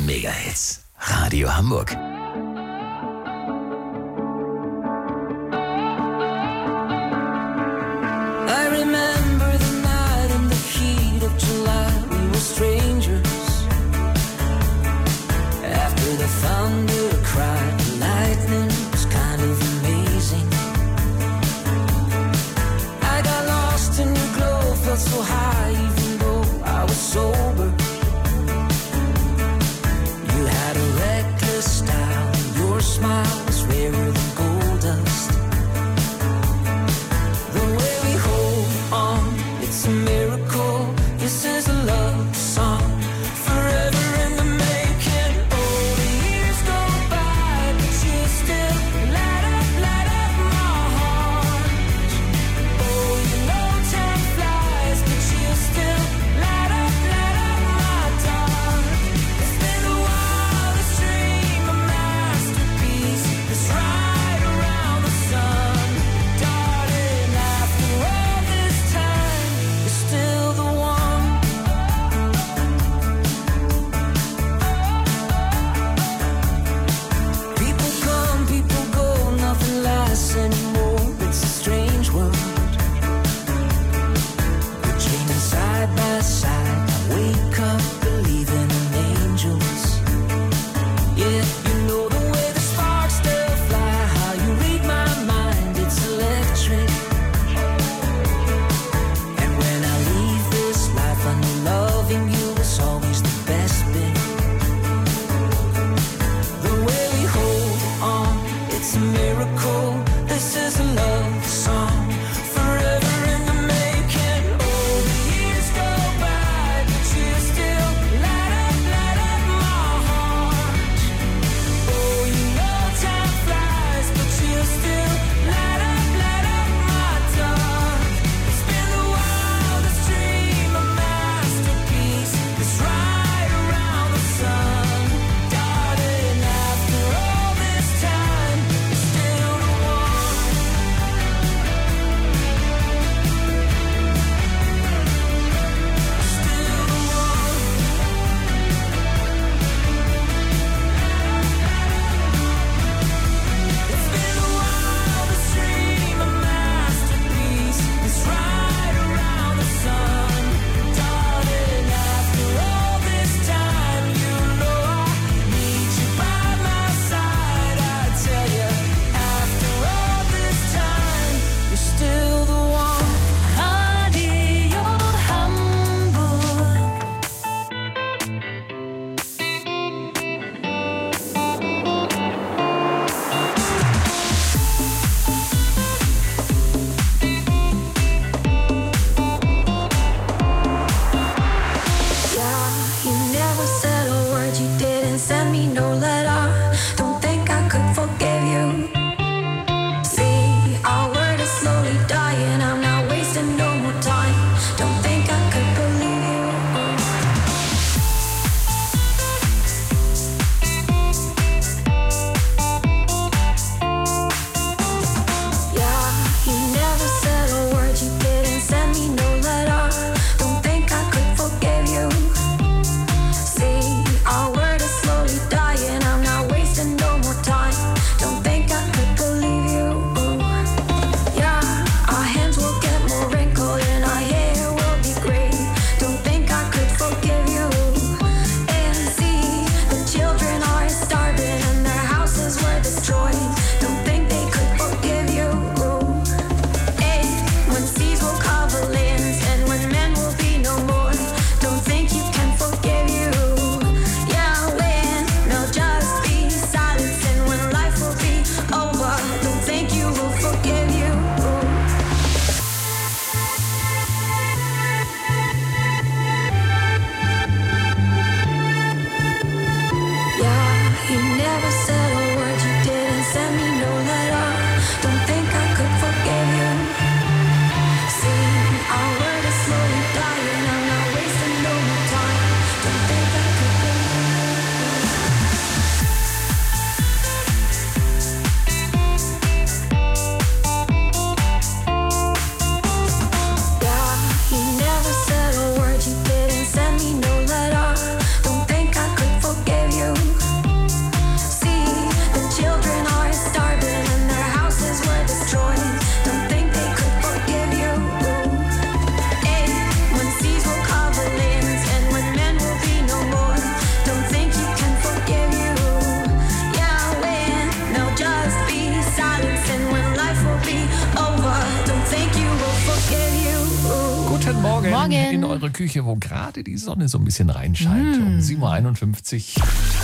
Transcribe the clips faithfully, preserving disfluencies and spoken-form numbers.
Megahits. Radio Hamburg. I remember the night in the heat of July. We were strangers. After the thunder cried, the lightning was kind of amazing. I got lost in your glow, felt so high even though I was sober. You had a reckless style, your smile was rarer than gold dust. The way we hold on, it's a miracle. This is a love song, forever in the making. Oh, the years go by, but you still light up, light up my heart. Oh, you know time flies, but you still light up, light up my dark. It's been the wildest dream, a masterpiece that's right around the sun. Darling, after all this time, you're still the one. People come, people go, nothing lasts anymore. It's a strange world. We're chaining side by side. I wake up believing in angels. Yeah, you know the way the sparks still fly, how you read my mind, it's electric. And when I leave this life, I know loving you is always the best bit. The way we hold on, it's a miracle. This is a love song, forever in the making. Oh, the years go by, but you still light up, light up my heart. Oh, you know time flies, but you still light up, light up my dark. It's been the wildest dream, a masterpiece that's right around the sun. Darling, after all this time, you're still the Morgen. Morgen. In eure Küche, wo gerade die Sonne so ein bisschen reinscheint. Mm. Um sieben Uhr einundfünfzig.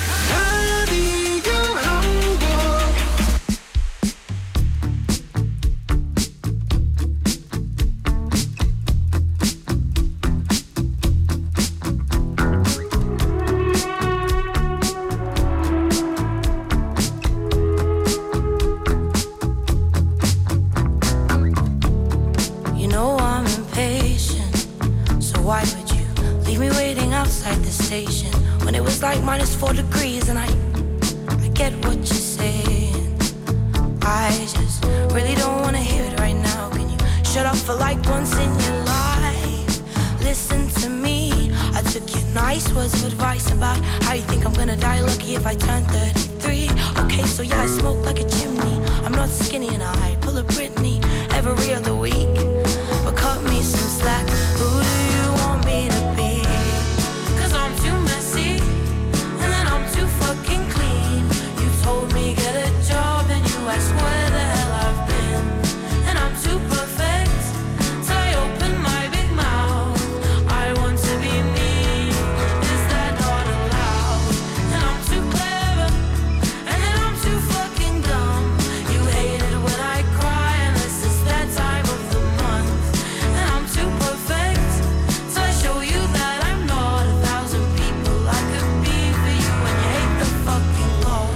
Like minus four degrees, and I, I get what you're saying. I just really don't wanna hear it right now. Can you shut up for like once in your life? Listen to me. I took your nice words of advice about how you think I'm gonna die lucky if I turn thirty-three. Okay, so yeah, I smoke like a chimney. I'm not skinny and I pull a Britney every other week. But cut me some slack. Who do you want me to be? Cause I'm too messy. Fucking clean. You told me get a job and you asked where the hell I've been. And I'm too perfect, so I open my big mouth. I want to be me, is that not allowed? And I'm too clever, and then I'm too fucking dumb. You hate it when I cry unless it's that time of the month. And I'm too perfect, so I show you that I'm not a thousand people I could be for you. When you hate the fucking Lord,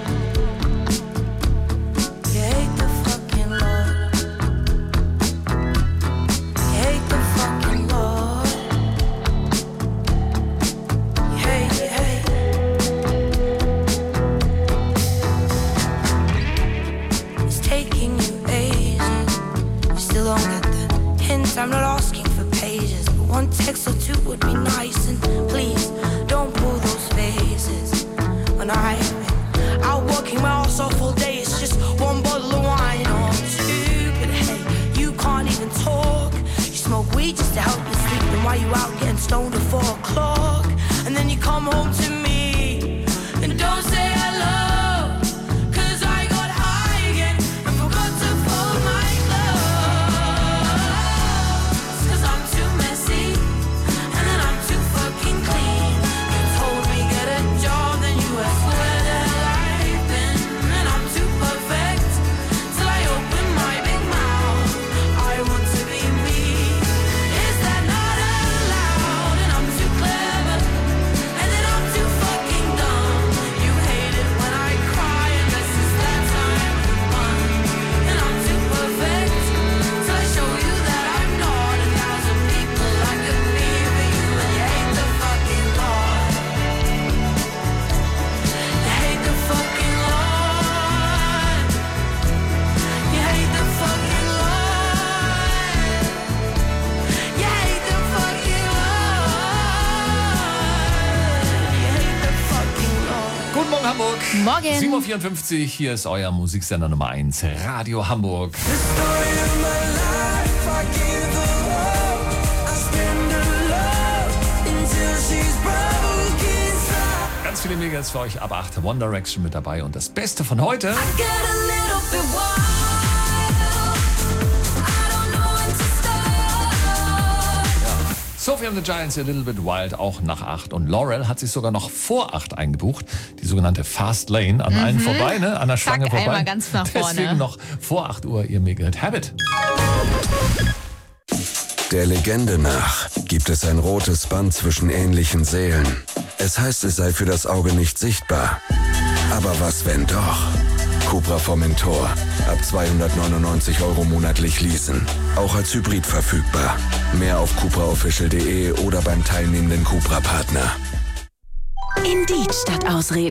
you hate the fucking Lord, you hate the fucking Lord, you hate, you hate. It's taking you ages, you still don't get the hint. I'm not asking for pages, but one text or two would be nice. And please don't pull those faces. When I've been out working my ass off all day, it's just one bottle of wine or two. But hey, you can't even talk. You smoke weed just to help you sleep. And while you out getting stoned at four o'clock, and then you come home to me and don't say hello. Cause I got high again and forgot to fold my clothes. Cause I'm too messy, and then I'm too fucking clean. You told me get a job, then you asked where the hell I've been. And I'm too perfect, till I open my big mouth. I want to be me, is that not allowed? And I'm too clever, and then I'm too fucking dumb. You hate it when I cry unless it's that time of the month. And I'm too perfect, till I show you that I'm not a thousand people I could be for you. And you hate the fucking Lord, you hate the fucking Lord, you hate the fucking Lord, you hate the fucking Lord, you hate the fucking Lord. Guten Morgen, Hamburg. Morgen. sieben Uhr vierundfünfzig, hier ist euer Musiksender Nummer eins, Radio Hamburg. The story of my life, I gave her all. I spend her love until she's broken inside. Ganz viele Mega für euch ab acht. One Direction mit dabei und das Beste von heute. I get a little bit wild. I don't know when to stop. Sophie and the Giants, A Little Bit Wild, auch nach acht. Und Laurel hat sich sogar noch vor acht eingebucht. Die sogenannte Fast Lane, an allen vorbei, ne? An der Schlange vorbei. einmal ganz nach vorne. Deswegen noch vor acht Uhr ihr Mega-Hit Habit. Der Legende nach gibt es ein rotes Band zwischen ähnlichen Seelen. Es heißt, es sei für das Auge nicht sichtbar. Aber was, wenn doch? Cupra Formentor. Ab zweihundertneunundneunzig Euro monatlich leasen. Auch als Hybrid verfügbar. Mehr auf cupra official punkt de oder beim teilnehmenden Cupra-Partner. Indeed statt Ausreden.